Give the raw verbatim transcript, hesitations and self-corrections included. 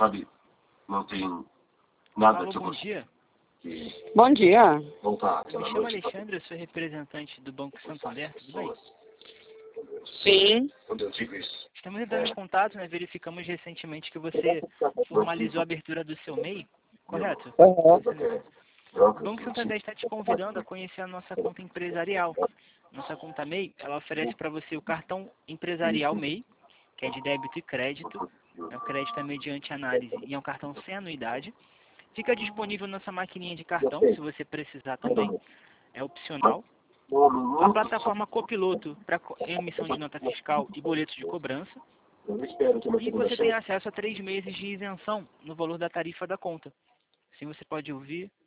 sabe, não tem nada Alô, que eu bom gostaria dia. de Bom dia. voltar aquela Me chamo noite. Alexandre, eu sou representante do Banco Santander, tudo bem? Sim. Quando eu digo isso, Estamos entrando em contato, né? Verificamos recentemente que você formalizou a abertura do seu M E I, correto? Uhum. O Banco Santander está te convidando a conhecer a nossa conta empresarial. Nossa conta M E I, ela oferece para você o cartão empresarial M E I, que é de débito e crédito. O crédito é mediante análise e é um cartão sem anuidade. Fica disponível nossa maquininha de cartão, se você precisar também. É opcional. A plataforma Copiloto para emissão de nota fiscal e boletos de cobrança. eu espero que uma E segunda você tem chance. acesso a três meses de isenção no valor da tarifa da conta. Assim você pode ouvir